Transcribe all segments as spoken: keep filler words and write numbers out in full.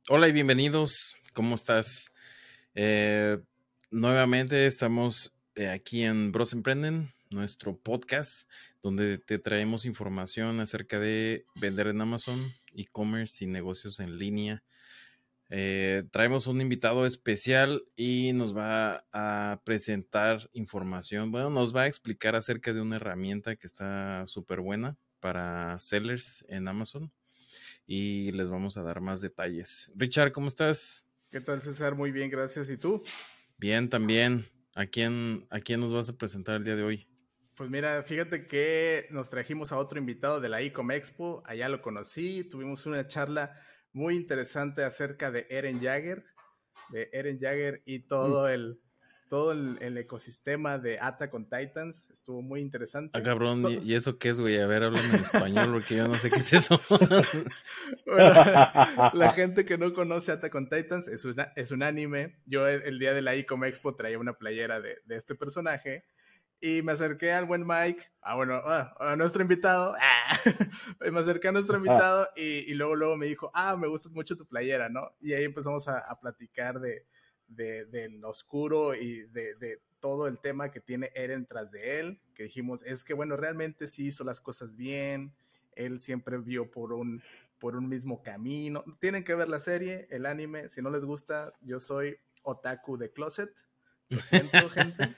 Hola y bienvenidos. ¿Cómo estás? Eh, nuevamente estamos eh, aquí en Bros Emprenden, nuestro podcast, donde te traemos información acerca de vender en Amazon, e-commerce y negocios en línea. Eh, traemos un invitado especial y nos va a presentar información. Bueno, nos va a explicar acerca de una herramienta que está súper buena para sellers en Amazon. Y les vamos a dar más detalles. Richard, ¿cómo estás? ¿Qué tal, César? Muy bien, gracias. ¿Y tú? Bien, también. ¿A quién, a quién nos vas a presentar el día de hoy? Pues mira, fíjate que nos trajimos a otro invitado de la Ecom Expo. Allá lo conocí, tuvimos una charla muy interesante acerca de Eren Jaeger, de Eren Jaeger y todo el, todo el, el ecosistema de Attack on Titans. Estuvo muy interesante. Ah, cabrón, ¿y, y eso qué es, güey? A ver, háblame en español porque yo no sé qué es eso. Bueno, la gente que no conoce Attack on Titans es, una, es un anime. Yo el, el día de la Ecom Expo traía una playera de, de este personaje. Y me acerqué al buen Mike, ah, bueno, ah, a nuestro invitado, ah, me acerqué a nuestro invitado y, y luego, luego me dijo, ah, me gusta mucho tu playera, ¿no? Y ahí empezamos a, a platicar de, de, de lo oscuro y de, de todo el tema que tiene Eren tras de él, que dijimos, es que bueno, realmente sí hizo las cosas bien, él siempre vio por un, por un mismo camino. Tienen que ver la serie, el anime, si no les gusta, yo soy otaku de closet. Lo siento, gente.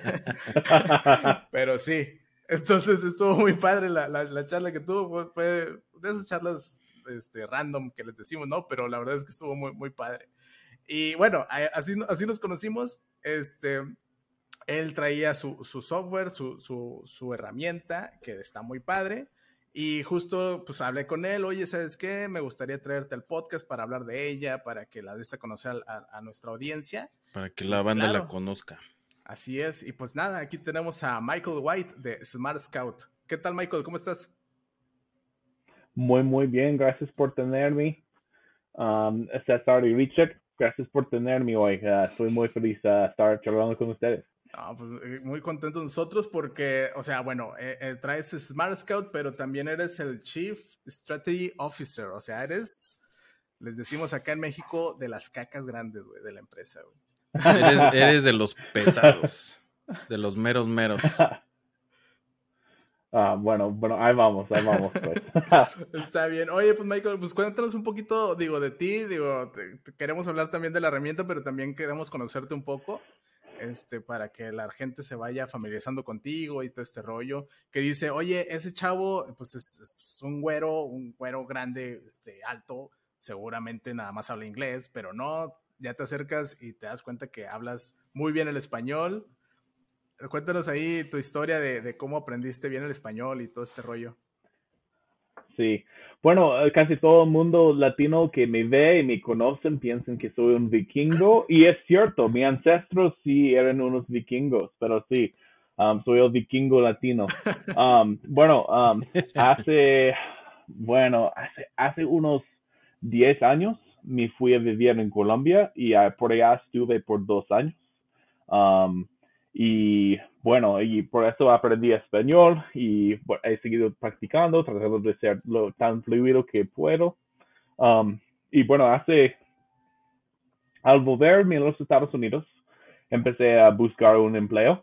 Pero sí. Entonces estuvo muy padre la, la, la charla que tuvo. Fue, fue de esas charlas este, random que les decimos, ¿no? Pero la verdad es que estuvo muy, muy padre. Y bueno, así, así nos conocimos. Este, él traía su, su software, su, su, su herramienta, que está muy padre. Y justo, pues, hablé con él, oye, ¿sabes qué? Me gustaría traerte al podcast para hablar de ella, para que la des a conocer a, a, a nuestra audiencia. Para que la Y banda claro, la conozca. así es. Y pues nada, aquí tenemos a Michael White de Smart Scout. ¿Qué tal, Michael? ¿Cómo estás? Muy, muy bien. Gracias por tenerme. Um, César y Richard, gracias por tenerme hoy. Uh, estoy muy feliz de uh, estar charlando con ustedes. No, pues muy contentos nosotros porque, o sea, bueno, eh, eh, traes Smart Scout, pero también eres el Chief Strategy Officer. O sea, eres, les decimos acá en México, de las cacas grandes, güey, de la empresa, güey. Eres, eres de los pesados, de los meros meros. Ah, bueno, bueno, ahí vamos, ahí vamos, pues. Está bien. Oye, pues Michael, pues cuéntanos un poquito, digo, de ti, digo, te, te queremos hablar también de la herramienta, pero también queremos conocerte un poco, este, para que la gente se vaya familiarizando contigo y todo este rollo, que dice, oye, ese chavo, pues es, es un güero, un güero grande, este, alto, seguramente nada más habla inglés, pero no, ya te acercas y te das cuenta que hablas muy bien el español. Cuéntanos ahí tu historia de, de cómo aprendiste bien el español y todo este rollo. Sí, bueno, casi todo el mundo latino que me ve y me conocen piensan que soy un vikingo y es cierto, mis ancestros sí eran unos vikingos, pero sí, um, soy el vikingo latino. Um, bueno, um, hace, bueno, hace, hace unos diez años me fui a vivir en Colombia y uh, por allá estuve por dos años. Um, y bueno, y por eso aprendí español y bueno, he seguido practicando, tratando de ser lo tan fluido que puedo. Um, y bueno, hace, al volverme a los Estados Unidos, empecé a buscar un empleo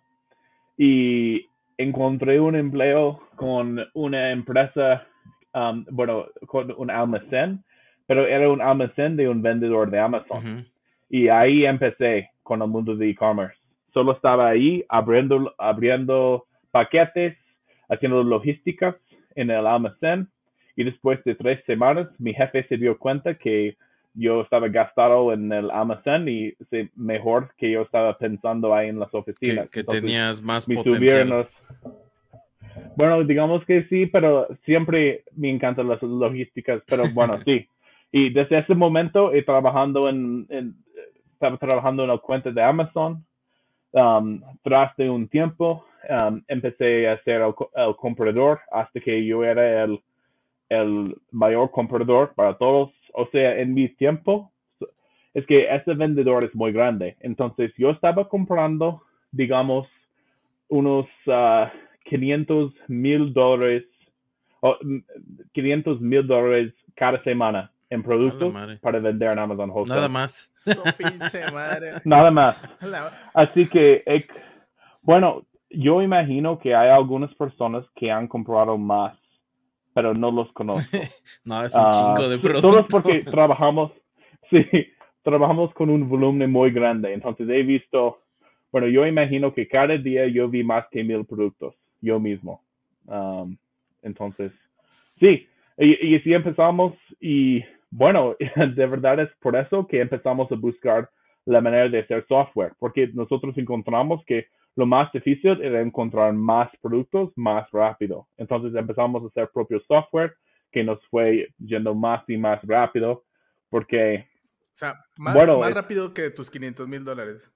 y encontré un empleo con una empresa, um, bueno, con un almacén, pero era un almacén de un vendedor de Amazon. Uh-huh. Y ahí empecé con el mundo de e-commerce. Solo estaba ahí abriendo, abriendo paquetes, haciendo logísticas en el almacén. Y después de tres semanas, mi jefe se dio cuenta que yo estaba gastado en el almacén y se, mejor que yo estaba pensando ahí en las oficinas. Que, que Entonces, tenías más potencial. Los... Bueno, digamos que sí, pero siempre me encantan las logísticas, pero bueno, sí. Y desde ese momento he trabajando en, en estaba trabajando en la cuenta de Amazon. Um, tras de un tiempo, um, empecé a ser el, el comprador hasta que yo era el, el mayor comprador para todos. O sea, en mi tiempo, es que ese vendedor es muy grande. Entonces, yo estaba comprando, digamos, unos uh, quinientos mil dólares, o quinientos mil dólares cada semana en productos madre. para vender en Amazon Wholesale. Nada más. Su pinche madre. Nada más. La- Así que, eh, bueno, yo imagino que hay algunas personas que han comprado más, pero no los conozco. No, es un Ah, chingo de so- productos. Solo es porque trabajamos, sí, trabajamos con un volumen muy grande. Entonces he visto, bueno, yo imagino que cada día yo vi más que mil productos, yo mismo. Um, entonces, sí, y, y si empezamos, y bueno, de verdad es por eso que empezamos a buscar la manera de hacer software, porque nosotros encontramos que lo más difícil era encontrar más productos más rápido. Entonces empezamos a hacer propio software que nos fue yendo más y más rápido, porque, O sea, más, bueno, más es- rápido que tus quinientos mil dólares.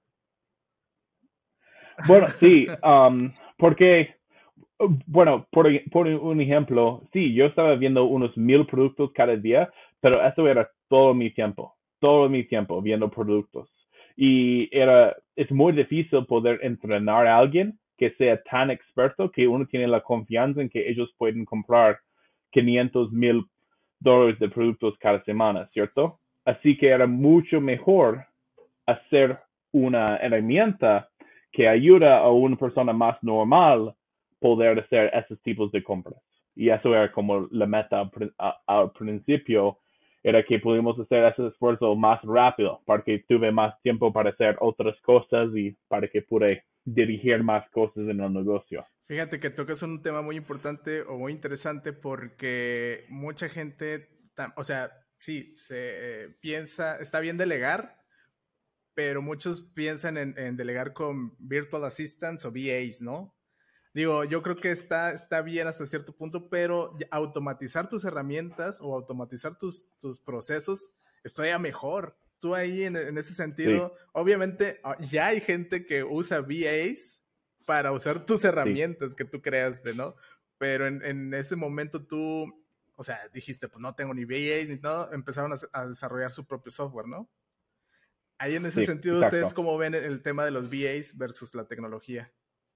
bueno, sí, um, porque, uh, bueno, por, por un ejemplo, sí, yo estaba viendo unos mil productos cada día, pero eso era todo mi tiempo, todo mi tiempo viendo productos. Y era, es muy difícil poder entrenar a alguien que sea tan experto que uno tiene la confianza en que ellos pueden comprar quinientos mil dólares de productos cada semana, ¿cierto? Así que era mucho mejor hacer una herramienta que ayuda a una persona más normal poder hacer esos tipos de compras. Y eso era como la meta al, prin- a- al principio, era que pudimos hacer ese esfuerzo más rápido, para que tuve más tiempo para hacer otras cosas y para que pude dirigir más cosas en el negocio. Fíjate que tocas un tema muy importante o muy interesante porque mucha gente, tam- o sea, sí, se eh, piensa, está bien delegar, pero muchos piensan en, en delegar con Virtual Assistants o V As, ¿no? Digo, yo creo que está, está bien hasta cierto punto, pero ya automatizar tus herramientas o automatizar tus, tus procesos es todavía mejor. Tú ahí en, en ese sentido, Sí, obviamente ah, ya hay gente que usa V As para usar tus sí, herramientas que tú creaste, ¿no? Pero en, en ese momento tú, o sea, dijiste, pues no tengo ni V As ni nada, empezaron a, a desarrollar su propio software, ¿no? Ahí en ese sí, sentido, ¿ustedes exacto. cómo ven el tema de los V As versus la tecnología?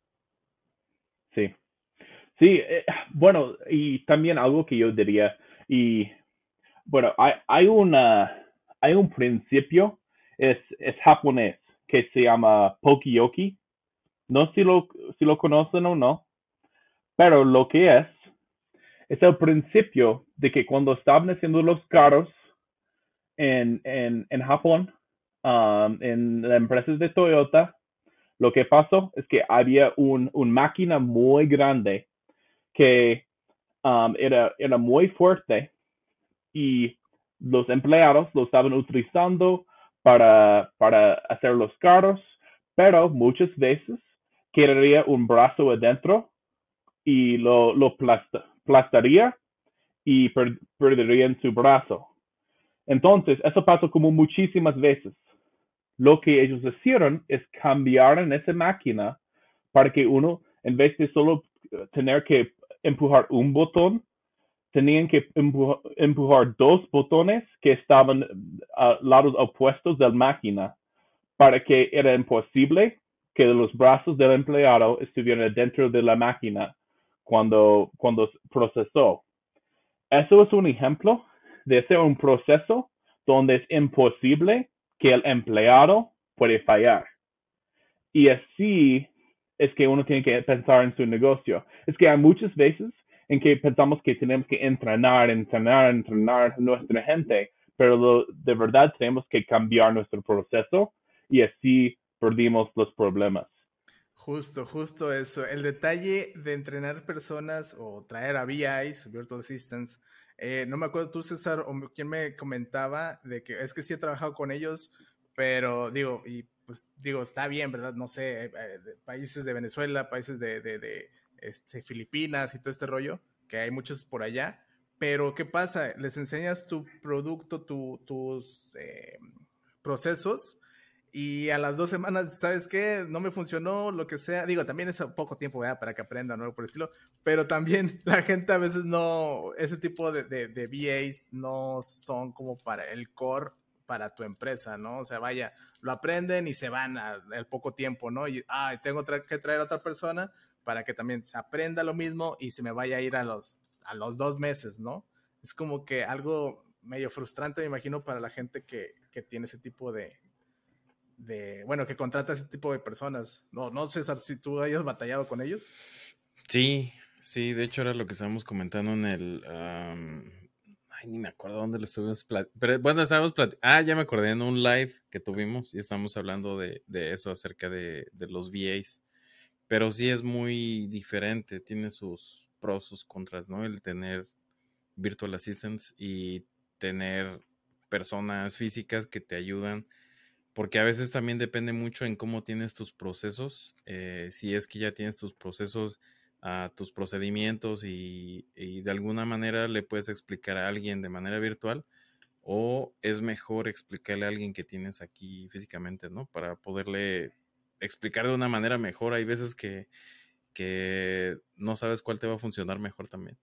Sí. Sí, eh, bueno, y también algo que yo diría, y bueno, hay, hay una, hay un principio, es, es japonés, que se llama Pokiyoki. No sé si lo, si lo conocen o no, pero lo que es, es el principio de que cuando estaban haciendo los carros en, en, en Japón, um, en las empresas de Toyota, lo que pasó es que había un, un máquina muy grande que um, era, era muy fuerte y los empleados lo estaban utilizando para, para hacer los carros, pero muchas veces quedaría un brazo adentro y lo, lo plasta, plastaría y per, perderían su brazo. Entonces, eso pasó como muchísimas veces. Lo que ellos hicieron es cambiar en esa máquina para que uno, en vez de solo tener que empujar un botón, tenían que empujar, empujar dos botones que estaban a lados opuestos de la máquina para que era imposible que los brazos del empleado estuvieran dentro de la máquina cuando, cuando procesó. Eso es un ejemplo de hacer un proceso donde es imposible que el empleado puede fallar. Y así es que uno tiene que pensar en su negocio. Es que hay muchas veces en que pensamos que tenemos que entrenar, entrenar, entrenar a nuestra gente, pero lo, de verdad tenemos que cambiar nuestro proceso y así perdimos los problemas. Justo, justo eso. El detalle de entrenar personas o traer a V Is, Virtual Assistants, eh, no me acuerdo tú, César, o quién me comentaba de que es que sí he trabajado con ellos, pero digo, y pues digo, está bien, ¿verdad? No sé, eh, de países de Venezuela, países de, de, de este, Filipinas y todo este rollo, que hay muchos por allá, pero ¿qué pasa? Les enseñas tu producto, tu, tus eh, procesos y a las dos semanas, ¿sabes qué? No me funcionó, lo que sea. Digo, también es poco tiempo, ¿verdad? Para que aprendan, ¿no? Por el estilo. Pero también la gente a veces no, ese tipo de, de, de V As no son como para el core para tu empresa, ¿no? O sea, vaya, lo aprenden y se van al poco tiempo, ¿no? Y, ah, tengo tra que traer a otra persona para que también se aprenda lo mismo y se me vaya a ir a los, a los dos meses, ¿no? Es como que algo medio frustrante, me imagino, para la gente que, que tiene ese tipo de, de, bueno, que contrata ese tipo de personas. No, no, César, si tú hayas batallado con ellos. Sí, sí, de hecho era lo que estábamos comentando en el... Um, ay, ni me acuerdo dónde lo estuvimos platicando. Pero bueno, estábamos platicando... Ah, ya me acordé, en un live que tuvimos y estamos hablando de, de eso, acerca de, de los V As. Pero sí es muy diferente, tiene sus pros, sus contras, ¿no? El tener virtual assistants y tener personas físicas que te ayudan, porque a veces también depende mucho en cómo tienes tus procesos, eh, si es que ya tienes tus procesos, uh, tus procedimientos y, y de alguna manera le puedes explicar a alguien de manera virtual, o es mejor explicarle a alguien que tienes aquí físicamente, ¿no? Para poderle explicar de una manera mejor. Hay veces que, que no sabes cuál te va a funcionar mejor también.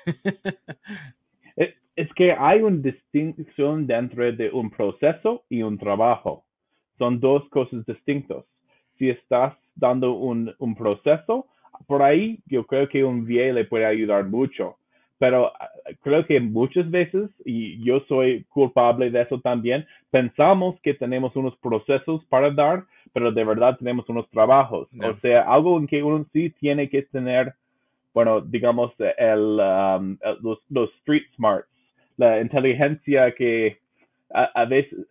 Es, es que hay una distinción dentro de un proceso y un trabajo. Son dos cosas distintas. Si estás dando un, un proceso, por ahí yo creo que un V A le puede ayudar mucho. Pero uh, creo que muchas veces, y yo soy culpable de eso también, pensamos que tenemos unos procesos para dar, pero de verdad tenemos unos trabajos. No. O sea, algo en que uno sí tiene que tener, bueno, digamos, el, um, los, los street smarts, la inteligencia que a, a veces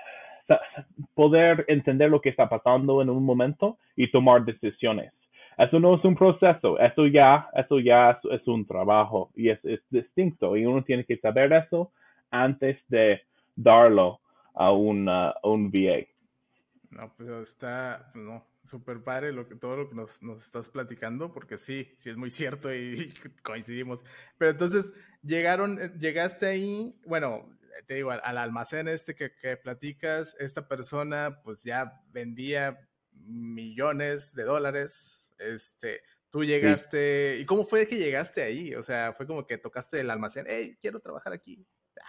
poder entender lo que está pasando en un momento y tomar decisiones. Eso no es un proceso, eso ya, eso ya es, es un trabajo y es, es distinto y uno tiene que saber eso antes de darlo a, una, a un V A. No, pero está, no, súper padre lo que, todo lo que nos, nos estás platicando, porque sí, sí es muy cierto y coincidimos. Pero entonces, llegaron, llegaste ahí, bueno, te digo, al, al almacén este que, que platicas, esta persona pues ya vendía millones de dólares, este, tú llegaste, sí. ¿Y cómo fue que llegaste ahí? O sea, fue como que tocaste el almacén, hey, quiero trabajar aquí.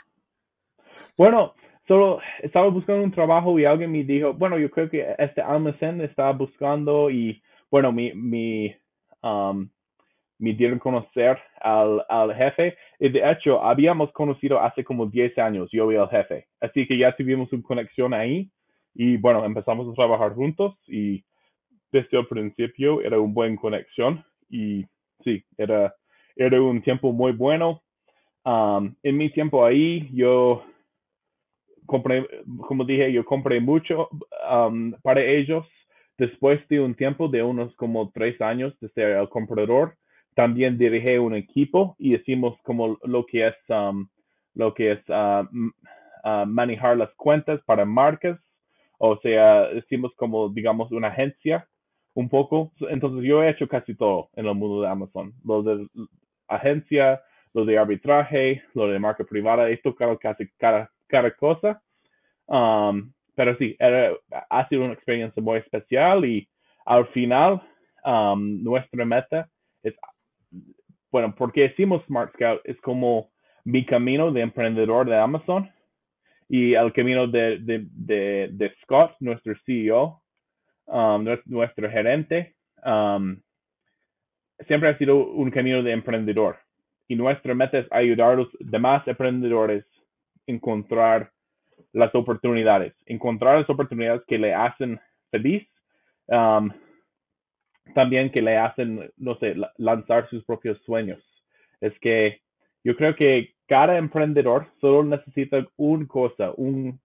Bueno, solo estaba buscando un trabajo y alguien me dijo, bueno, yo creo que este almacén estaba buscando y, bueno, mi, mi, um, me dieron conocer al, al jefe y de hecho habíamos conocido hace como diez años, yo y el jefe. Así que ya tuvimos una conexión ahí y, bueno, empezamos a trabajar juntos y desde el principio era una buena conexión y sí, era, era un tiempo muy bueno. Um, en mi tiempo ahí, yo compré, como dije, yo compré mucho um, para ellos. Después de un tiempo de unos como tres años de ser el comprador, también dirigí un equipo y hicimos como lo que es, um, lo que es uh, uh, manejar las cuentas para marcas. O sea, hicimos como, digamos, una agencia un poco. Entonces yo he hecho casi todo en el mundo de Amazon. Lo de agencia, lo de arbitraje, lo de marca privada, he tocado casi cada, cada cosa. Um, pero sí, era, ha sido una experiencia muy especial y al final um, nuestra meta es, bueno, porque decimos Smart Scout, es como mi camino de emprendedor de Amazon y el camino de, de, de, de Scott, nuestro C E O, um, nuestro gerente, um, siempre ha sido un camino de emprendedor. Y nuestra meta es ayudar a los demás emprendedores a encontrar las oportunidades, encontrar las oportunidades que le hacen feliz, um, también que le hacen, no sé, lanzar sus propios sueños. Es que yo creo que cada emprendedor solo necesita una cosa, un,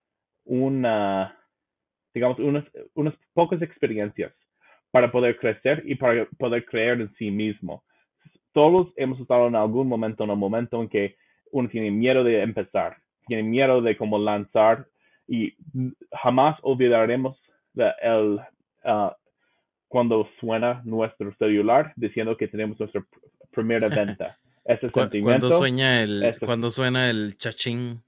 una, digamos, unas, unas pocas experiencias para poder crecer y para poder creer en sí mismo. Todos hemos estado en algún momento, en un momento en que uno tiene miedo de empezar, tiene miedo de cómo lanzar y jamás olvidaremos el, el uh, cuando suena nuestro celular diciendo que tenemos nuestra primera venta. Ese sentimiento. Cuando sueña el, ese, cuando suena el chachín.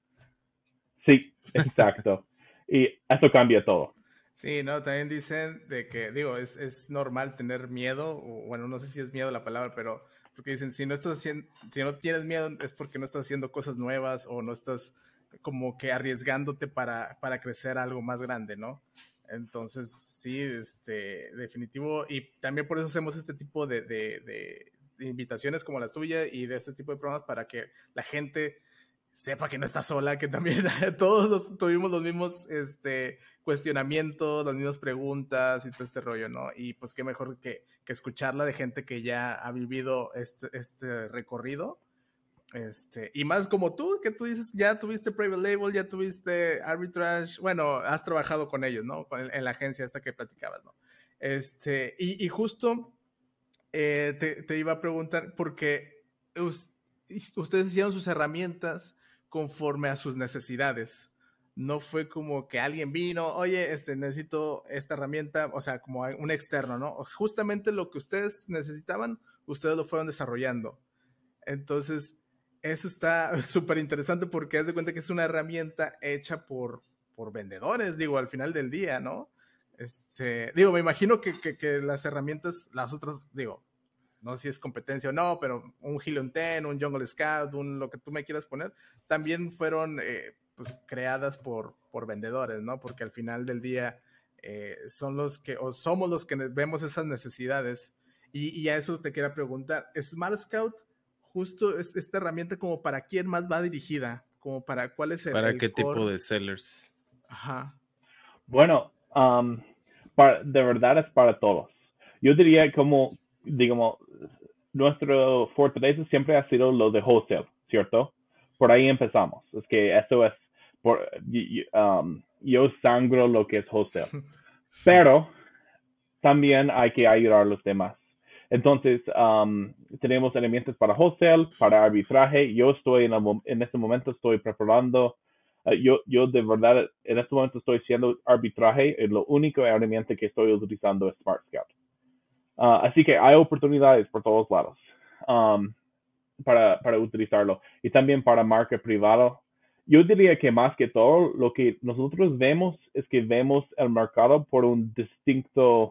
Sí, exacto. Y eso cambia todo. Sí, no, también dicen de que, digo, es, es normal tener miedo, o bueno, no sé si es miedo la palabra, pero porque dicen, si no estás haciendo, si no tienes miedo es porque no estás haciendo cosas nuevas o no estás como que arriesgándote para, para crecer algo más grande, ¿no? Entonces, sí, este, definitivo, y también por eso hacemos este tipo de, de, de, de invitaciones como la tuya y de este tipo de programas para que la gente sepa que no está sola, que también todos los, tuvimos los mismos este, cuestionamientos, las mismas preguntas y todo este rollo, ¿no? Y pues qué mejor que, que escucharla de gente que ya ha vivido este, este recorrido. Este, y más como tú, que tú dices, ya tuviste private label, ya tuviste arbitrage, bueno, has trabajado con ellos, ¿no? En, en la agencia esta que platicabas, ¿no? Este, y, y justo eh, te, te iba a preguntar, porque us, ustedes hicieron sus herramientas conforme a sus necesidades. No fue como que alguien vino, oye, este, necesito esta herramienta, o sea, como un externo, ¿no? Justamente lo que ustedes necesitaban, ustedes lo fueron desarrollando. Entonces, eso está súper interesante porque haz de cuenta que es una herramienta hecha por, por vendedores, digo, al final del día, ¿no? Este, digo, me imagino que, que, que las herramientas, las otras, digo, no sé si es competencia o no, pero un Helium diez, un Jungle Scout, un, lo que tú me quieras poner, también fueron eh, pues, creadas por, por vendedores, ¿no? Porque al final del día eh, son los que, o somos los que vemos esas necesidades. Y, y a eso te quería preguntar, ¿Smart Scout justo es esta herramienta como para quién más va dirigida? Como para cuál es el ¿Para el qué core? tipo de sellers? Ajá. Bueno, um, para, de verdad es para todos. Yo diría como, digamos, nuestro fortaleza siempre ha sido lo de wholesale, ¿cierto? Por ahí empezamos. Es que eso es, por, um, yo sangro lo que es wholesale. Pero también hay que ayudar a los demás. Entonces, um, tenemos herramientas para wholesale, para arbitraje. Yo estoy en, el, en este momento, estoy preparando, uh, yo, yo de verdad, en este momento estoy haciendo arbitraje. Y lo único herramienta que estoy utilizando es Smart Scout. Uh, así que hay oportunidades por todos lados um, para, para utilizarlo. Y también para marca privada. Yo diría que más que todo, lo que nosotros vemos es que vemos el mercado por un distinto,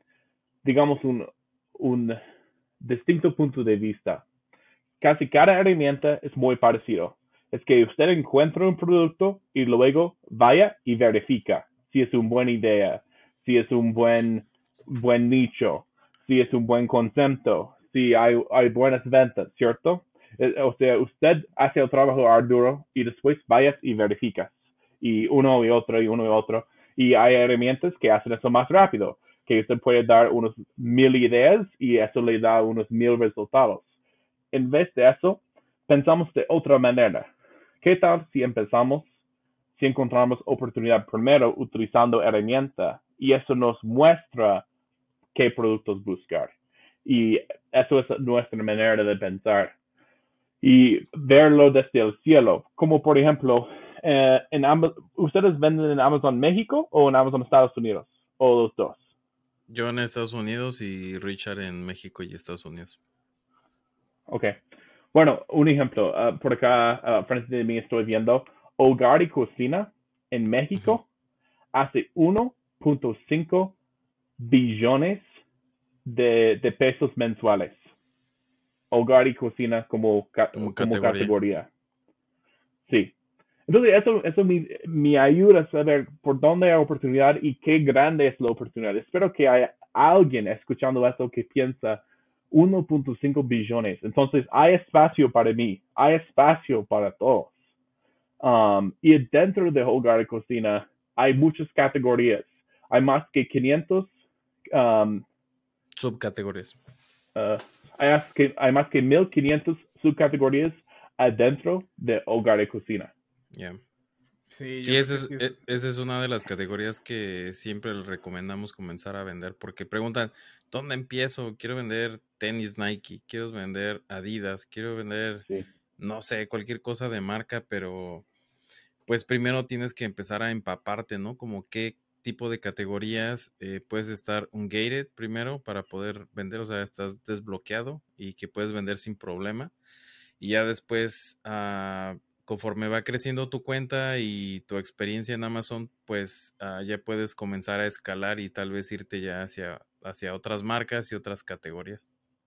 digamos, un, un distinto punto de vista. Casi cada herramienta es muy parecido. Es que usted encuentra un producto y luego vaya y verifica si es una buena idea, si es un buen, buen nicho, si es un buen concepto, si hay, hay buenas ventas, ¿cierto? O sea, usted hace el trabajo arduo y después vayas y verificas. Y uno y otro y uno y otro. Y hay herramientas que hacen eso más rápido, que usted puede dar unos mil ideas y eso le da unos mil resultados. En vez de eso, pensamos de otra manera. ¿Qué tal si empezamos, si encontramos oportunidad primero utilizando herramienta y eso nos muestra qué productos buscar? Y eso es nuestra manera de pensar. Y verlo desde el cielo. Como por ejemplo, eh, en ambos, ¿ustedes venden en Amazon México o en Amazon Estados Unidos? ¿O los dos? Yo en Estados Unidos y Richard en México y Estados Unidos. Ok. Bueno, un ejemplo. Uh, por acá, uh, frente de mí estoy viendo Hogar y Cocina en México. Uh-huh. Hace uno punto cinco billones de, de pesos mensuales. Hogar y Cocina como, ca como, como categoría. categoría. Sí. Entonces, eso, eso me, me ayuda a saber por dónde hay oportunidad y qué grande es la oportunidad. Espero que haya alguien escuchando esto que piensa uno punto cinco billones. Entonces, hay espacio para mí. Hay espacio para todos. Um, y dentro de Hogar y Cocina hay muchas categorías. Hay más que quinientos um, subcategorías. Uh, hay, más que, hay más que mil quinientos subcategorías adentro de Hogar y Cocina. Yeah. Sí, sí, esa es, sí es... esa es una de las categorías que siempre les recomendamos comenzar a vender, porque preguntan, ¿dónde empiezo? Quiero vender tenis Nike, quiero vender Adidas, quiero vender, sí. no sé, cualquier cosa de marca, pero pues primero tienes que empezar a empaparte, ¿no? Como qué tipo de categorías eh, puedes estar ungated primero para poder vender, o sea, estás desbloqueado y que puedes vender sin problema. Y ya después, uh, conforme va creciendo tu cuenta y tu experiencia en Amazon, pues uh, ya puedes comenzar a escalar y tal vez irte ya hacia, hacia otras marcas y otras categorías.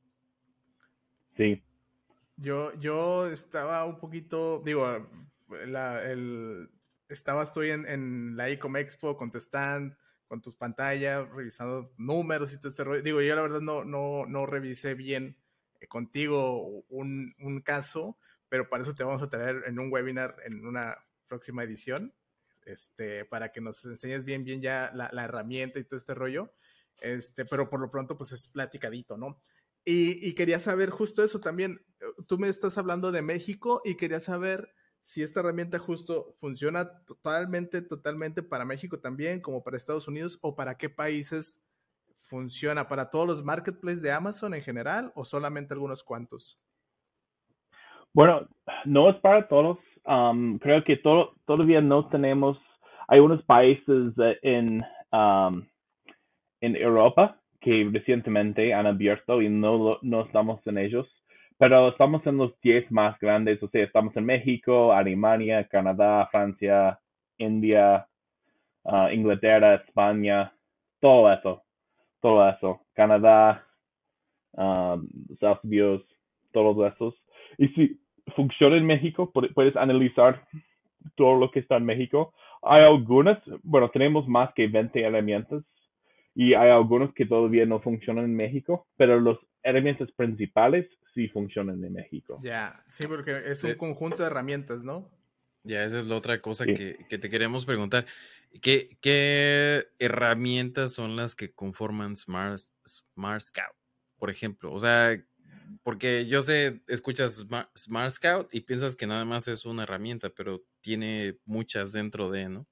Sí. Yo, yo estaba un poquito, digo, la, el, estaba, estoy en, en la Ecom Expo con tu stand, con tus pantallas, revisando números y todo este rollo. Digo, yo la verdad no, no, no revisé bien eh, contigo un, un caso, pero para eso te vamos a traer en un webinar en una próxima edición, este, para que nos enseñes bien, bien ya la, la herramienta y todo este rollo, este, pero por lo pronto pues es platicadito, ¿no? Y, y quería saber justo eso también, tú me estás hablando de México y quería saber si esta herramienta justo funciona totalmente, totalmente para México también, como para Estados Unidos, o para qué países funciona, para todos los marketplaces de Amazon en general o solamente algunos cuantos. Bueno, no es para todos. Um, creo que to- todavía no tenemos, hay unos países eh, en, um, en Europa que recientemente han abierto y no, lo- no estamos en ellos, pero estamos en los diez más grandes, o sea, estamos en México, Alemania, Canadá, Francia, India, uh, Inglaterra, España, todo eso, todo eso, Canadá, um, Estados Unidos, todos esos. Y si funciona en México, puedes analizar todo lo que está en México. Hay algunas, bueno, tenemos más que veinte herramientas y hay algunos que todavía no funcionan en México, pero los herramientas principales sí funcionan en México. Ya, yeah, sí, porque es un sí. conjunto de herramientas, ¿no? Ya, esa es la otra cosa sí. que, que te queríamos preguntar. ¿Qué, ¿Qué herramientas son las que conforman Smart, Smart Scout, por ejemplo? O sea, porque yo sé, escuchas Smart, Smart Scout y piensas que nada más es una herramienta, pero tiene muchas dentro de, ¿no?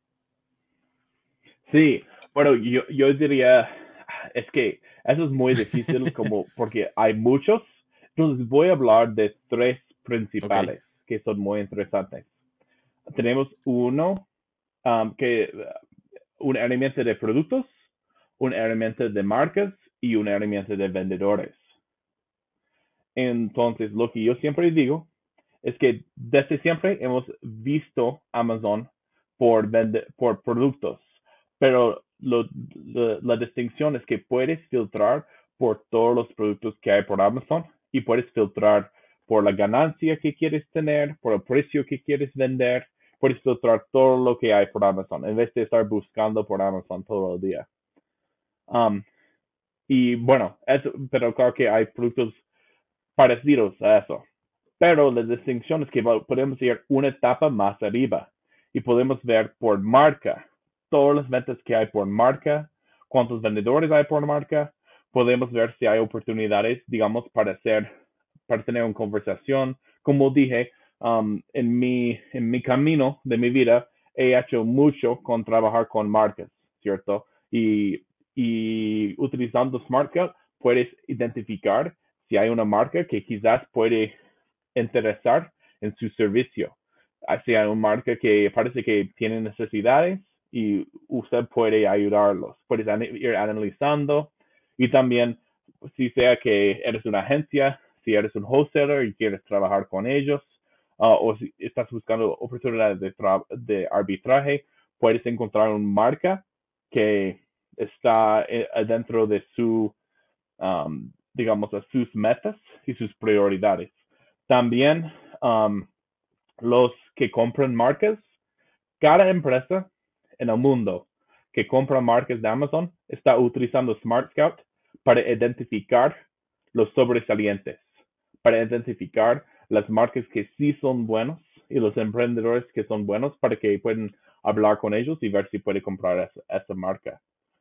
Sí, bueno, yo, yo diría, es que eso es muy difícil como porque hay muchos. Entonces voy a hablar de tres principales okay. que son muy interesantes. Tenemos uno um, que una herramienta de productos, una herramienta de marcas y una herramienta de vendedores. Entonces, lo que yo siempre digo es que desde siempre hemos visto Amazon por, vende, por productos, pero lo, lo, la distinción es que puedes filtrar por todos los productos que hay por Amazon y puedes filtrar por la ganancia que quieres tener, por el precio que quieres vender, puedes filtrar todo lo que hay por Amazon en vez de estar buscando por Amazon todo el día. Um, y bueno, eso, pero claro que hay productos parecidos a eso. Pero la distinción es que podemos ir una etapa más arriba y podemos ver por marca, todas las ventas que hay por marca, cuántos vendedores hay por marca, podemos ver si hay oportunidades, digamos, para hacer, para tener una conversación. Como dije, um, en mi, en mi camino de mi vida, he hecho mucho con trabajar con marcas, ¿cierto? Y, y utilizando SmartScout puedes identificar si hay una marca que quizás puede interesar en su servicio. Si hay una marca que parece que tiene necesidades y usted puede ayudarlos. Puedes ir analizando y también si sea que eres una agencia, si eres un wholesaler y quieres trabajar con ellos, uh, o si estás buscando oportunidades de, de arbitraje, puedes encontrar una marca que está eh, dentro de su, um, digamos, a sus metas y sus prioridades. También um, los que compran marcas, cada empresa en el mundo que compra marcas de Amazon está utilizando SmartScout para identificar los sobresalientes, para identificar las marcas que sí son buenos y los emprendedores que son buenos para que puedan hablar con ellos y ver si puede comprar esa, esa marca.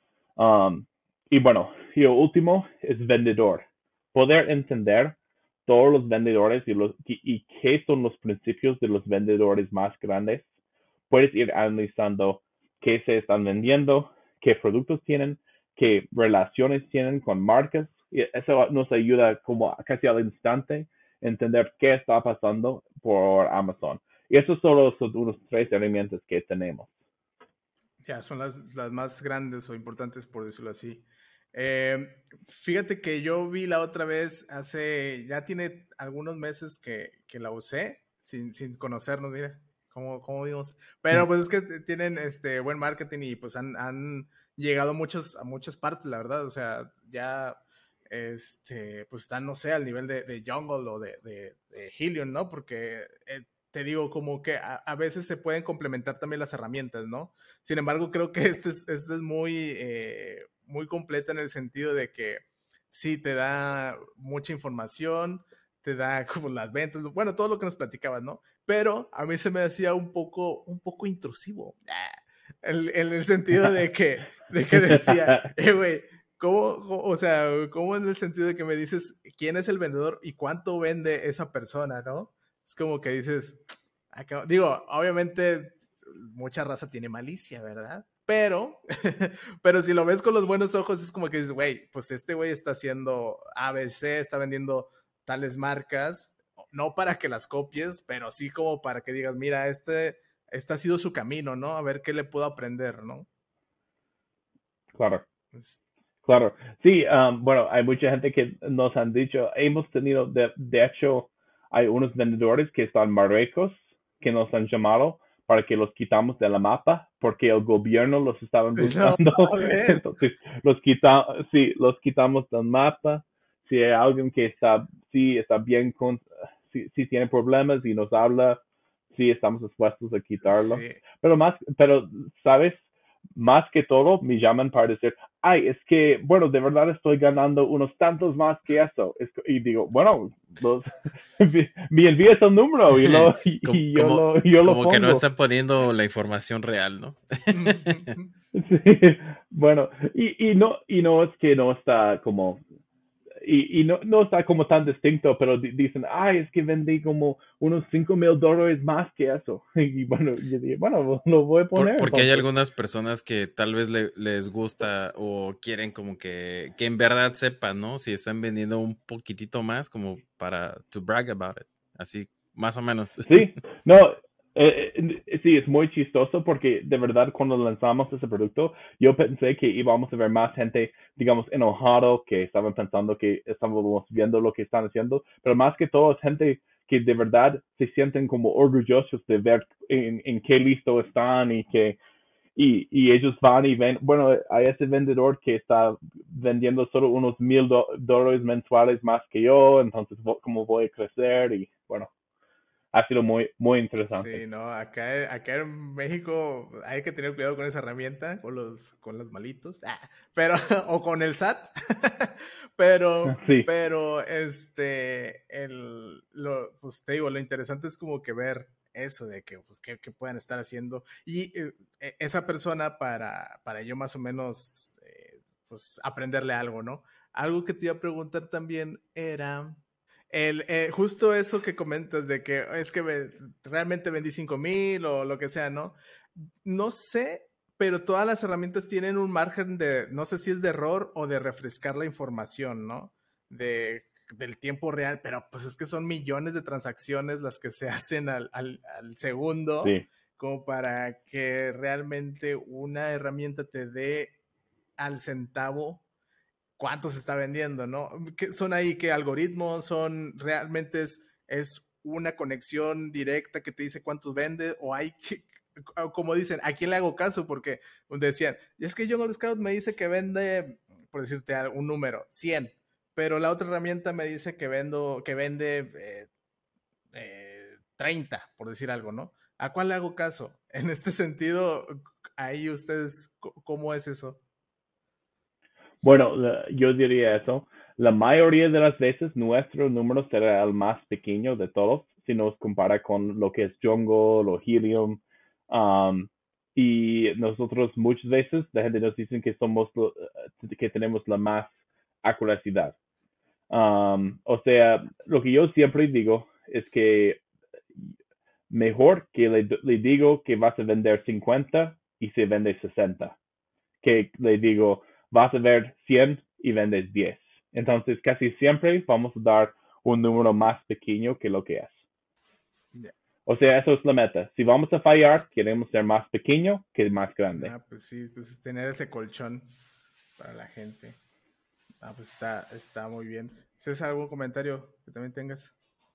Um, y bueno, y lo último es vendedor. Poder entender todos los vendedores y, los, y, y qué son los principios de los vendedores más grandes. Puedes ir analizando qué se están vendiendo, qué productos tienen, qué relaciones tienen con marcas. Y eso nos ayuda como casi al instante a entender qué está pasando por Amazon. Y esos solo son unos tres herramientas que tenemos. Ya, son las, las más grandes o importantes, por decirlo así. Eh, fíjate que yo vi la otra vez, hace, ya tiene algunos meses que, que la usé, sin, sin conocernos, mira, cómo, cómo vimos. Pero pues es que tienen este buen marketing y pues han, han llegado muchos, a muchas partes, la verdad. O sea, ya este, pues están, no sé, al nivel de, de Jungle o de, de, de Helium, ¿no? Porque eh, te digo, como que a, a veces se pueden complementar también las herramientas, ¿no? Sin embargo, creo que este es, este es muy, eh, muy completa en el sentido de que sí te da mucha información, te da como las ventas, bueno, todo lo que nos platicabas, ¿no? Pero a mí se me hacía un poco, un poco intrusivo. En, en el sentido de que, de que decía, eh, güey, ¿cómo, cómo, o sea, cómo en el sentido de que me dices quién es el vendedor y cuánto vende esa persona, ¿no? Es como que dices, acá, digo, obviamente mucha raza tiene malicia, ¿verdad? Pero, pero si lo ves con los buenos ojos, es como que dices, güey, pues este güey está haciendo A B C, está vendiendo tales marcas, no para que las copies, pero sí como para que digas, mira, este, este ha sido su camino, ¿no? A ver qué le puedo aprender, ¿no? Claro. Claro. Sí, um, bueno, hay mucha gente que nos han dicho, hemos tenido, de, de hecho, hay unos vendedores que están en Marruecos que nos han llamado para que los quitamos de la mapa porque el gobierno los estaban buscando. No, entonces, los, quita, sí, los quitamos del mapa. Si hay alguien que está, sí, está bien, con, si, si tiene problemas y nos habla, sí, estamos dispuestos a quitarlo. Sí. Pero más, pero, ¿sabes? Más que todo, me llaman para decir, ay, es que, bueno, de verdad estoy ganando unos tantos más que eso. Es, y digo, bueno, los, me envías el número y, lo, y, como, y yo, como, lo, yo lo como pongo. Que no está poniendo la información real, ¿no? Sí, bueno, y, y, no, y no es que no está como... Y, y no, no está como tan distinto, pero di, dicen, ay, es que vendí como unos cinco mil dólares más que eso. Y bueno, yo dije, bueno, lo voy a poner. Por, porque entonces. Hay algunas personas que tal vez le, les gusta o quieren como que, que en verdad sepan, ¿no? Si están vendiendo un poquitito más como para to brag about it. Así, más o menos. Sí, no, eh, eh, sí, es muy chistoso porque de verdad cuando lanzamos ese producto, yo pensé que íbamos a ver más gente, digamos, enojado, que estaban pensando que estábamos viendo lo que están haciendo, pero más que todo es gente que de verdad se sienten como orgullosos de ver en, en qué listo están y que y, y ellos van y ven, bueno, hay ese vendedor que está vendiendo solo unos mil do, dólares mensuales más que yo, entonces cómo voy a crecer y bueno. Ha sido muy, muy interesante. Sí, no, acá, acá en México hay que tener cuidado con esa herramienta, con los, con los malitos, ah, pero, o con el S A T, pero, sí. pero, este, el, lo, pues te digo, lo interesante es como que ver eso de que, pues, qué, qué puedan estar haciendo, y eh, esa persona para, para yo más o menos, eh, pues, aprenderle algo, ¿no? Algo que te iba a preguntar también era... El, eh, justo eso que comentas de que es que me, realmente vendí cinco mil o lo que sea, ¿no? No sé, pero todas las herramientas tienen un margen de, no sé si es de error o de refrescar la información, ¿no? De, del tiempo real, pero pues es que son millones de transacciones las que se hacen al, al, al segundo, sí. Como para que realmente una herramienta te dé al centavo cuánto se está vendiendo, ¿no? ¿Qué son ahí? ¿Qué algoritmos son? ¿Realmente es, es una conexión directa que te dice cuántos vende? ¿O hay que, como dicen, a quién le hago caso? Porque decían, es que Jungle Scout me dice que vende, por decirte un número, cien, pero la otra herramienta me dice que, vendo, que vende eh, eh, treinta, por decir algo, ¿no? ¿A cuál le hago caso? En este sentido, ahí ustedes, ¿cómo es eso? Bueno, yo diría eso. La mayoría de las veces nuestro número será el más pequeño de todos si nos compara con lo que es Jungle o Helium. Um, y nosotros muchas veces la gente nos dice que somos que tenemos la más accuracidad. Um, o sea, lo que yo siempre digo es que mejor que le, le digo que vas a vender cincuenta y se vende sesenta. Que le digo, vas a ver cien y vendes diez. Entonces, casi siempre vamos a dar un número más pequeño que lo que es. Yeah. O sea, eso es la meta. Si vamos a fallar, queremos ser más pequeño que más grande. Ah, pues sí, pues tener ese colchón para la gente. Ah, pues está, está muy bien. ¿César, algún comentario que también tengas?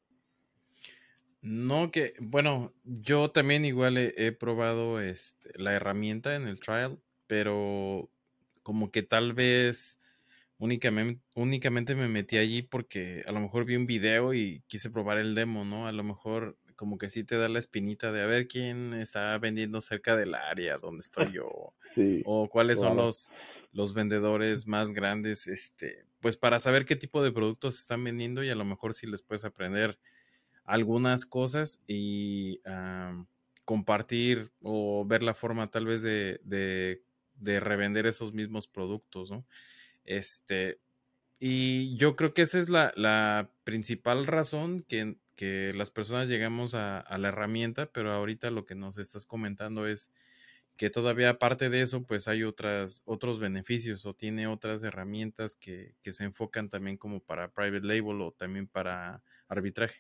No, que, bueno, yo también igual he, he probado este, la herramienta en el trial, pero como que tal vez únicamente, únicamente me metí allí porque a lo mejor vi un video y quise probar el demo, ¿no? A lo mejor como que sí te da la espinita de a ver quién está vendiendo cerca del área donde estoy yo, Sí, o cuáles son claro. los, los vendedores más grandes, este, pues para saber qué tipo de productos están vendiendo y a lo mejor si les puedes aprender algunas cosas y um, compartir o ver la forma tal vez de, de, de revender esos mismos productos, ¿no? Este, y yo creo que esa es la, la principal razón que, que las personas llegamos a, a la herramienta, pero ahorita lo que nos estás comentando es que todavía aparte de eso, pues hay otras, otros beneficios o tiene otras herramientas que, que se enfocan también como para private label o también para arbitraje.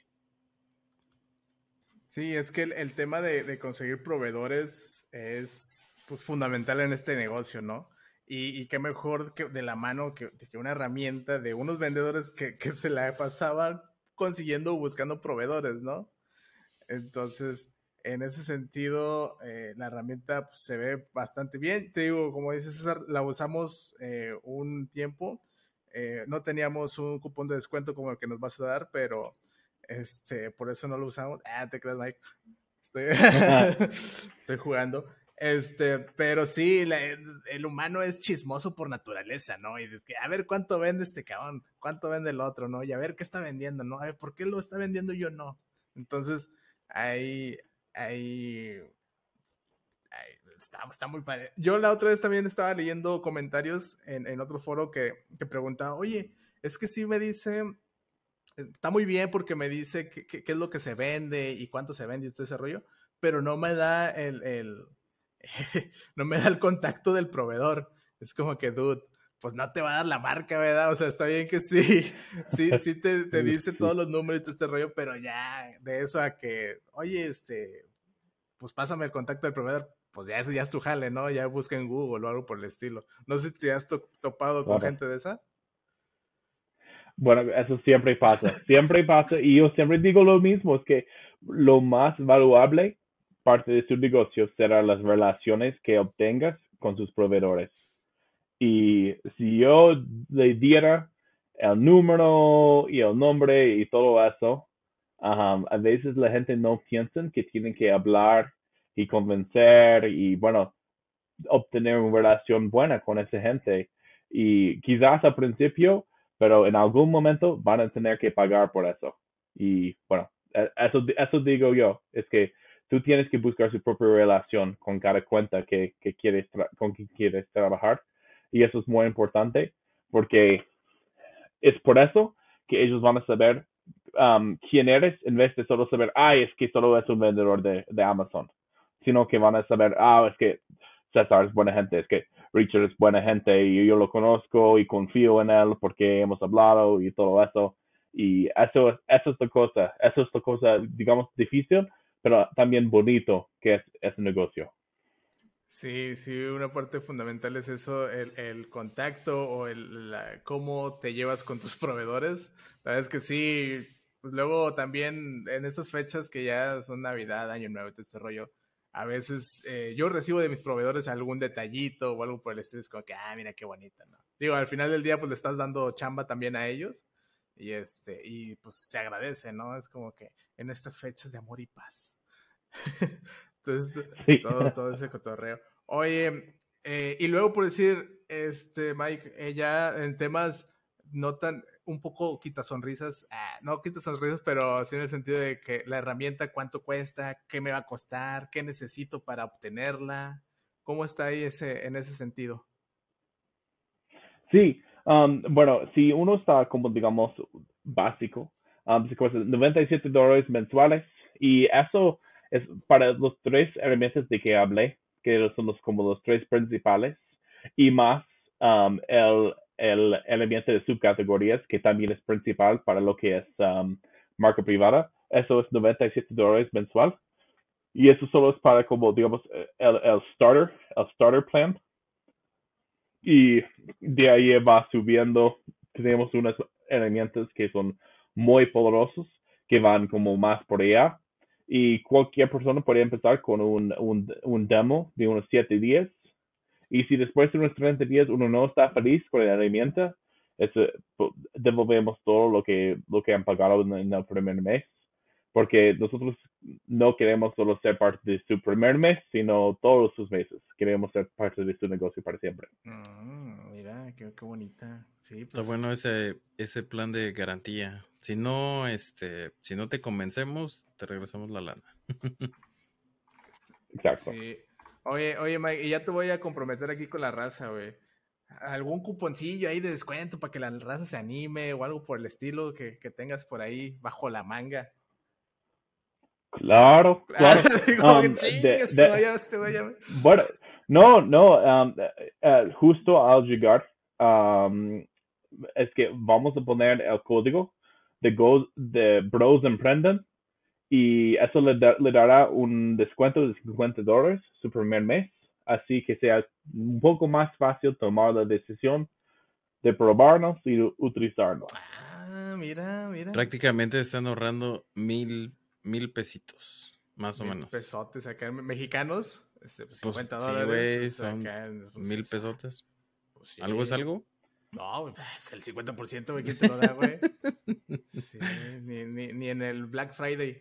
Sí, es que el, el tema de, de conseguir proveedores es pues fundamental en este negocio, ¿no? Y, y qué mejor que de la mano que, que una herramienta de unos vendedores que, que se la pasaban consiguiendo o buscando proveedores, ¿no? Entonces, en ese sentido, eh, la herramienta pues, se ve bastante bien. Te digo, como dices César, la usamos eh, un tiempo. Eh, no teníamos un cupón de descuento como el que nos vas a dar, pero este, por eso no lo usamos. Ah, te creas, Mike. Estoy, Estoy jugando. Este, pero sí, la, el humano es chismoso por naturaleza, ¿no? Y de que, a ver cuánto vende este cabrón, cuánto vende el otro, ¿no? Y a ver qué está vendiendo, ¿no? A ver, ¿por qué lo está vendiendo y yo no? Entonces, ahí, ahí, ahí está, está muy padre. Yo la otra vez también estaba leyendo comentarios en, en otro foro que, que preguntaba, oye, es que sí me dice, está muy bien porque me dice qué, qué, qué es lo que se vende y cuánto se vende y todo ese rollo, pero no me da el, el no me da el contacto del proveedor. Es como que, dude, pues no te va a dar la marca, ¿verdad? O sea, está bien que sí, sí, sí te, te dice Sí. todos los números y todo este rollo, pero ya de eso a que, oye, este, pues pásame el contacto del proveedor, pues ya eso ya es tu jale, ¿no? Ya busca en Google o algo por el estilo. No sé si te has to topado con Claro. gente de esa. Bueno, eso siempre pasa, siempre pasa y yo siempre digo lo mismo, es que lo más valuable parte de su negocio será las relaciones que obtengas con sus proveedores. Y si yo le diera el número y el nombre y todo eso, um, a veces la gente no piensa que tienen que hablar y convencer y, bueno, obtener una relación buena con esa gente. Y quizás al principio, pero en algún momento van a tener que pagar por eso. Y bueno, eso, eso digo yo, es que tú tienes que buscar su propia relación con cada cuenta que, que quieres con que quieres trabajar. Y eso es muy importante porque es por eso que ellos van a saber um, quién eres en vez de solo saber, ay, es que solo es un vendedor de, de Amazon, sino que van a saber, ah, es que César es buena gente, es que Richard es buena gente y yo lo conozco y confío en él porque hemos hablado y todo eso. Y eso, eso es la cosa, eso es la cosa, digamos, difícil, pero también bonito que es ese negocio. Sí, sí, una parte fundamental es eso, el, el contacto o el, la, cómo te llevas con tus proveedores. La verdad es que sí, pues luego también en estas fechas que ya son Navidad, Año Nuevo, todo este rollo, a veces eh, yo recibo de mis proveedores algún detallito o algo por el estilo, es como que, ah, mira qué bonita, ¿no? Digo, al final del día pues le estás dando chamba también a ellos y este, y pues se agradece, ¿no? Es como que en estas fechas de amor y paz. Entonces, Sí. todo, todo ese cotorreo. Oye, eh, y luego por decir, este, Mike, eh, ya en temas no tan, un poco quita sonrisas, ah, no quita sonrisas, pero sí en el sentido de que la herramienta, cuánto cuesta, qué me va a costar, qué necesito para obtenerla, ¿cómo está ahí ese, en ese sentido? Sí, um, bueno, si uno está como, digamos, básico, um, se cuesta noventa y siete dólares mensuales y eso es para los tres herramientas de que hablé, que son los, como los tres principales, y más um, el, el elemento de subcategorías, que también es principal para lo que es um, marca privada. Eso es noventa y siete dólares mensual. Y eso solo es para como, digamos, el, el starter, el starter plan. Y de ahí va subiendo. Tenemos unas herramientas que son muy poderosos, que van como más por allá. Y cualquier persona puede empezar con un, un, un demo de unos siete días. Y si después de unos treinta días uno no está feliz con la herramienta, eso, devolvemos todo lo que, lo que han pagado en, en el primer mes. porque nosotros no queremos solo ser parte de su primer mes, sino todos sus meses. Queremos ser parte de su negocio para siempre. Mm, mira, qué, qué bonita. Sí, Está pues. bueno ese, ese plan de garantía. Si no, este, si no te convencemos, te regresamos la lana. Exacto. Sí. Oye, oye, Mike, y ya te voy a comprometer aquí con la raza, güey. ¿Algún cuponcillo ahí de descuento para que la raza se anime o algo por el estilo que, que tengas por ahí bajo la manga? Claro, claro. Digo, que Um, chingue, de, se de, vaya, este güey ya- bueno, no, no, um, uh, justo al llegar, um, es que vamos a poner el código de, Go, de Bros Emprenden y eso le, da, le dará un descuento de cincuenta dólares su primer mes, así que sea un poco más fácil tomar la decisión de probarnos y utilizarnos. Ah, mira, mira. Prácticamente están ahorrando mil, mil pesitos, más Mil o menos. pesotes acá mexicanos, este, pues, Pues, cincuenta sí, dólares. güey, O sea, son acá, pues, mil es- pesotes. pues, sí. ¿Algo es algo? No, es el cincuenta por ciento, güey, ¿quién te lo da, güey? Sí, ni, ni, ni en el Black Friday.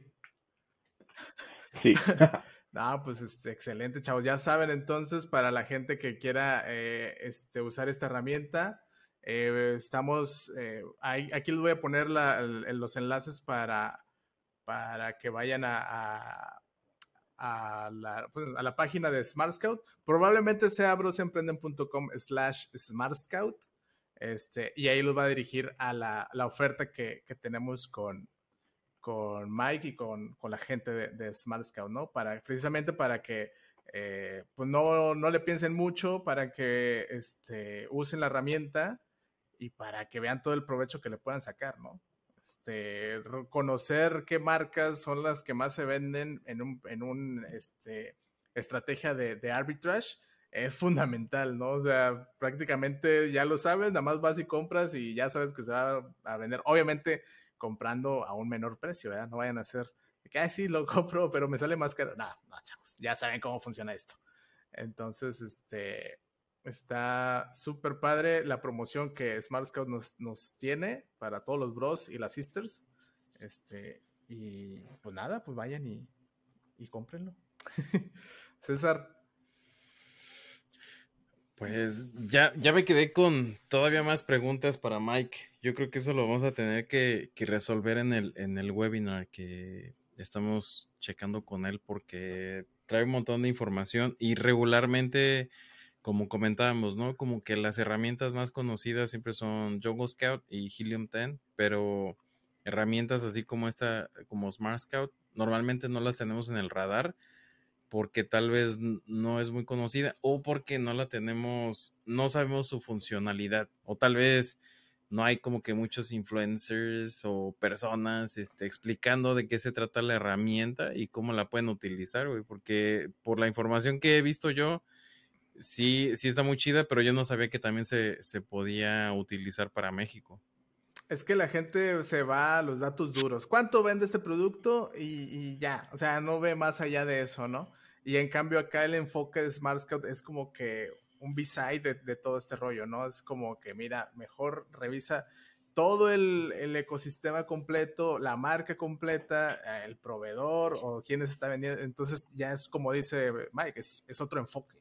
Sí. No, pues este, excelente, chavos. Ya saben, entonces, para la gente que quiera eh, este, usar esta herramienta, eh, estamos, eh, ahí, aquí les voy a poner la, el- los enlaces para, para que vayan a, a, a la, pues, a la página de Smart Scout. Probablemente sea brosemprenden.com slash Smart Scout. Este, y ahí los va a dirigir a la, la oferta que, que tenemos con, con Mike y con, con la gente de, de Smart Scout, ¿no? Para, precisamente para que eh, pues no, no le piensen mucho, para que este, usen la herramienta y para que vean todo el provecho que le puedan sacar, ¿no? Este, conocer qué marcas son las que más se venden en un, en un este, estrategia de, de arbitrage es fundamental, ¿no? O sea, prácticamente ya lo sabes, nada más vas y compras y ya sabes que se va a vender. Obviamente comprando a un menor precio, ¿verdad? No vayan a hacer que, ah, sí, lo compro, pero me sale más caro. No, no, chavos, ya saben cómo funciona esto. Entonces, este, está súper padre la promoción que Smart Scout nos, nos tiene para todos los bros y las sisters. Este, y pues nada, pues vayan y, y cómprenlo. César. Pues ya, ya me quedé con todavía más preguntas para Mike. Yo creo que eso lo vamos a tener que, que resolver en el, en el webinar que estamos checando con él porque trae un montón de información y regularmente, como comentábamos, ¿no? Como que las herramientas más conocidas siempre son Jungle Scout y Helium diez, pero herramientas así como esta, como Smart Scout, normalmente no las tenemos en el radar porque tal vez no es muy conocida o porque no la tenemos, no sabemos su funcionalidad o tal vez no hay como que muchos influencers o personas este, explicando de qué se trata la herramienta y cómo la pueden utilizar, güey, porque por la información que he visto yo, sí, sí está muy chida, pero yo no sabía que también se, se podía utilizar para México. Es que la gente se va a los datos duros. ¿Cuánto vende este producto? Y, y ya, o sea, no ve más allá de eso, ¿no? Y en cambio acá el enfoque de Smart Scout es como que un B-side de, de todo este rollo, ¿no? Es como que, mira, mejor revisa todo el, el ecosistema completo, la marca completa, el proveedor o quiénes está vendiendo. Entonces ya es como dice Mike, es, es otro enfoque.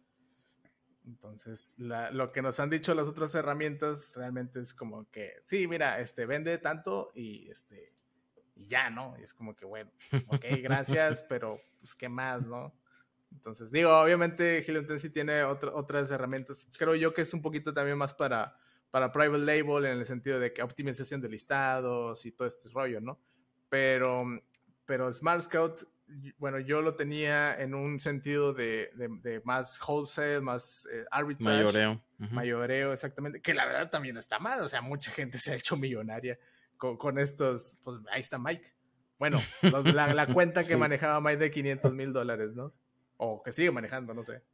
Entonces, la, lo que nos han dicho las otras herramientas realmente es como que, sí, mira, este, vende tanto y este, y ya, ¿no? Y es como que, bueno, ok, gracias, pero pues, ¿qué más, no? Entonces, digo, obviamente Helium diez sí tiene otro, otras herramientas. Creo yo que es un poquito también más para, para private label en el sentido de que optimización de listados y todo este rollo, ¿no? Pero, pero Smart Scout, bueno, yo lo tenía en un sentido de, de, de más wholesale, más eh, arbitrage. Mayoreo. Uh-huh. Mayoreo, exactamente. Que la verdad también está mal. O sea, mucha gente se ha hecho millonaria con, con estos. Pues ahí está Mike. Bueno, los, la, la cuenta que manejaba Mike de quinientos mil dólares, ¿no? O que sigue manejando, no sé.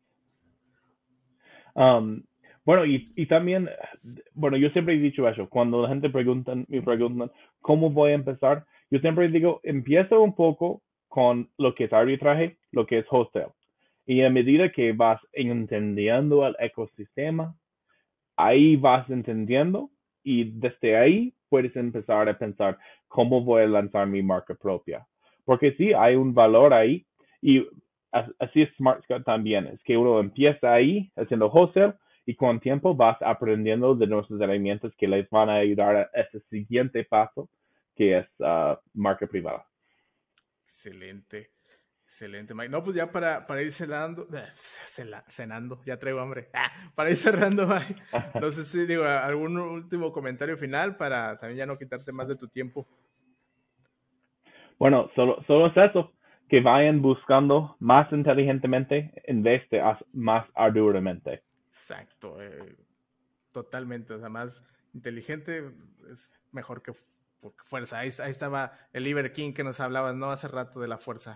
Um, bueno, y, y también, bueno, yo siempre he dicho eso, cuando la gente pregunta, me preguntan, ¿cómo voy a empezar? Yo siempre digo, empieza un poco con lo que es arbitraje, lo que es wholesale. Y a medida que vas entendiendo el ecosistema, ahí vas entendiendo y desde ahí puedes empezar a pensar cómo voy a lanzar mi marca propia. porque sí, hay un valor ahí, y así es Smart Scout también, es que uno empieza ahí haciendo wholesale, y con tiempo vas aprendiendo de nuestras herramientas que les van a ayudar a ese siguiente paso, que es uh, marca privada. Excelente. Excelente, Mike. No, pues ya para, para ir cenando, cenando, ya traigo hambre. Ah, para ir cerrando, Mike. No sé si digo algún último comentario final para también ya no quitarte más de tu tiempo. Bueno, solo, solo es eso, que vayan buscando más inteligentemente en vez de más arduamente. Exacto, eh, totalmente. O sea, más inteligente es mejor que fuerza. Ahí, ahí estaba el Liver King que nos hablabas, ¿no? Hace rato de la fuerza.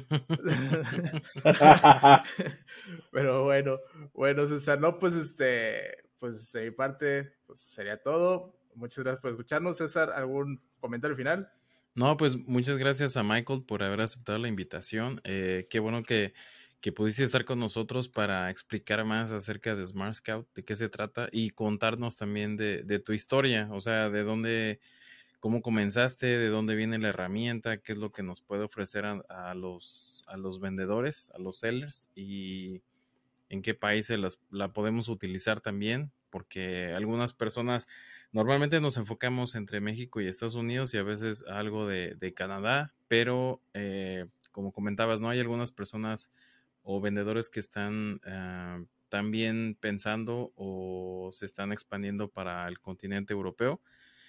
Pero bueno, bueno, César, no, pues este, pues de mi parte, pues sería todo. Muchas gracias por escucharnos. César, ¿algún comentario final? No, pues muchas gracias a Michael por haber aceptado la invitación. Eh, qué bueno que, que pudiste estar con nosotros para explicar más acerca de Smart Scout, de qué se trata y contarnos también de, de tu historia, o sea, de dónde, cómo comenzaste, de dónde viene la herramienta, qué es lo que nos puede ofrecer a, a los, a los vendedores, a los sellers y en qué países las, la podemos utilizar también, porque algunas personas normalmente nos enfocamos entre México y Estados Unidos y a veces algo de, de Canadá, pero eh, como comentabas, ¿no? Hay algunas personas o vendedores que están uh, también pensando o se están expandiendo para el continente europeo.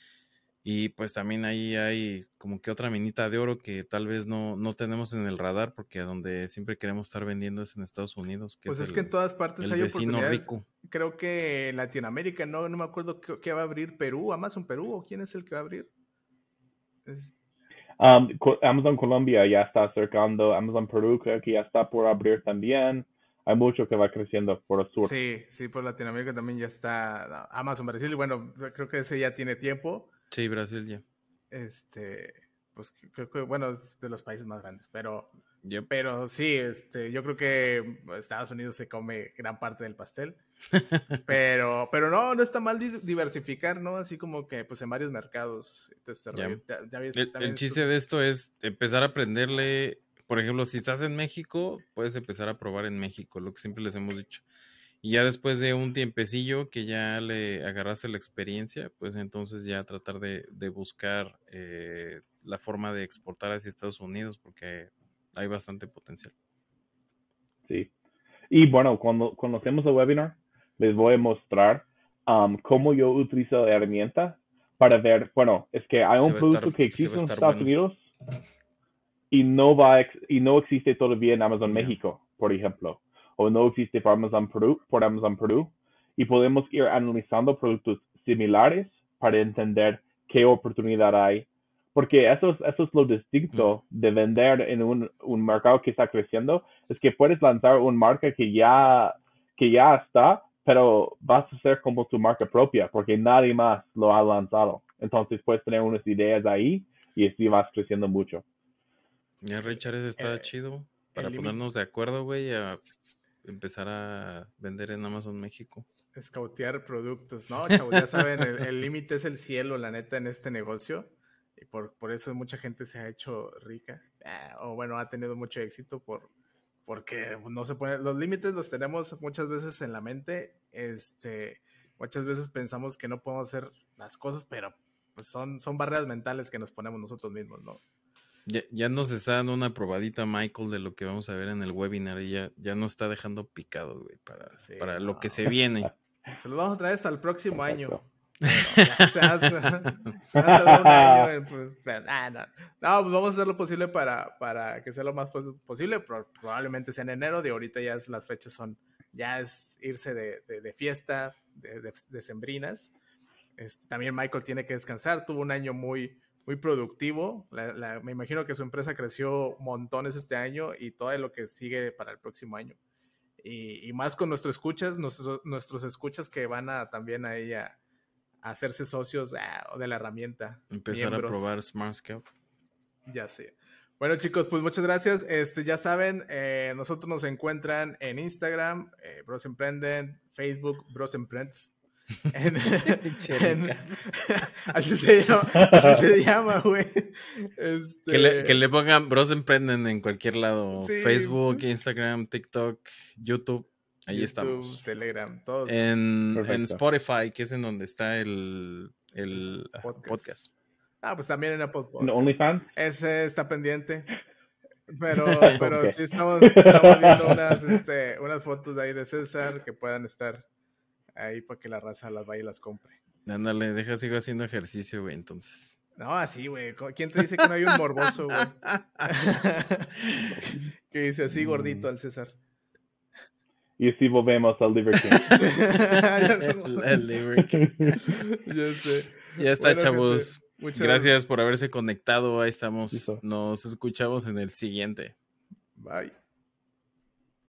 Y pues también ahí hay como que otra minita de oro que tal vez no, no tenemos en el radar porque donde siempre queremos estar vendiendo es en Estados Unidos. Que pues es, es es el, que en todas partes el hay vecino oportunidades. Rico. Creo que en Latinoamérica, no, no me acuerdo qué, qué va a abrir Perú, Amazon Perú, ¿o quién es el que va a abrir? Es... Um, Amazon Colombia ya está acercando, Amazon Perú creo que ya está por abrir también. Hay mucho que va creciendo por el sur. Sí, sí, por Latinoamérica también ya está Amazon Brasil, y bueno, creo que ese ya tiene tiempo. Sí, Brasil ya. Este, pues creo que, bueno, es de los países más grandes, pero, Yep. pero sí, este, yo creo que Estados Unidos se come gran parte del pastel. pero, pero no, no está mal diversificar, ¿no? Así como que, pues, en varios mercados. Este ya. ya, ya ves, el, el chiste de esto es empezar a aprenderle. Por ejemplo, si estás en México, puedes empezar a probar en México, lo que siempre les hemos dicho. Y ya después de un tiempecillo que ya le agarraste la experiencia, pues entonces ya tratar de, de buscar eh, la forma de exportar hacia Estados Unidos porque hay bastante potencial. Sí. Y bueno, cuando, cuando hacemos el webinar, les voy a mostrar um, cómo yo utilizo la herramienta para ver, bueno, es que hay un producto estar, que existe en Estados bueno. Unidos y no, va, y no existe todavía en Amazon yeah. México, por ejemplo. O no existe por Amazon Perú, por Amazon Perú, y podemos ir analizando productos similares para entender qué oportunidad hay, porque eso es, eso es lo distinto mm. de vender en un, un mercado que está creciendo, es que puedes lanzar una marca que ya, que ya está, pero vas a ser como tu marca propia, porque nadie más lo ha lanzado. Entonces puedes tener unas ideas ahí y así vas creciendo mucho. Ya, Richard, eso está eh, chido para ponernos de acuerdo, güey, a empezar a vender en Amazon México. Escautear productos, ¿no, chavos? Ya saben, el límite es el cielo, la neta, en este negocio. Y por, por eso mucha gente se ha hecho rica. Eh, o bueno, ha tenido mucho éxito por, porque no se pone... Los límites los tenemos muchas veces en la mente. Este, muchas veces pensamos que no podemos hacer las cosas, pero pues son, son barreras mentales que nos ponemos nosotros mismos, ¿no? Ya, ya nos está dando una probadita Michael de lo que vamos a ver en el webinar y ya, ya nos está dejando picado, güey, para, sí, para no. lo que se viene. Se lo vamos a traer hasta el próximo año. Bueno, ya, se, va, se, va, se va a tardar un año. En, pues, ah, no. no, pues vamos a hacer lo posible para, para que sea lo más posible. Probablemente sea en enero. De ahorita ya es, las fechas son, ya es irse de, de, de fiesta, de, de, de sembrinas. Este, también Michael tiene que descansar. Tuvo un año muy... muy productivo, la, la, me imagino que su empresa creció montones este año y todo lo que sigue para el próximo año. Y, y más con nuestros escuchas, nuestros, nuestros escuchas que van a también a ella a hacerse socios ah, de la herramienta. Empezar miembros. A probar Smart Scout. Ya sé. Bueno, chicos, pues muchas gracias. Este, ya saben, eh, nosotros nos encuentran en Instagram, eh, Bros Emprenden, Facebook, Bros Emprend. En, en, así se llama, así se llama, güey. Este... Que, le, que le pongan Bros Emprenden en cualquier lado. Sí. Facebook, Instagram, TikTok, YouTube. Ahí YouTube, estamos. Telegram, todos. En, en Spotify, que es en donde está el, el podcast. podcast. Ah, pues también en Apple Podcast. ¿En OnlyFans? Ese está pendiente. Pero, pero okay. sí estamos, estamos viendo unas, este, unas fotos de ahí de César que puedan estar ahí para que la raza las vaya y las compre. Ándale, deja, sigo haciendo ejercicio, güey, entonces. No, así, güey. ¿Quién te dice que no hay un morboso, güey? Que dice así gordito al César. Y así volvemos al Liver King. el, el Liver King. Ya sé. Ya está, bueno, chavos. Gente, muchas gracias por haberse conectado. Ahí estamos. Nos escuchamos en el siguiente. Bye.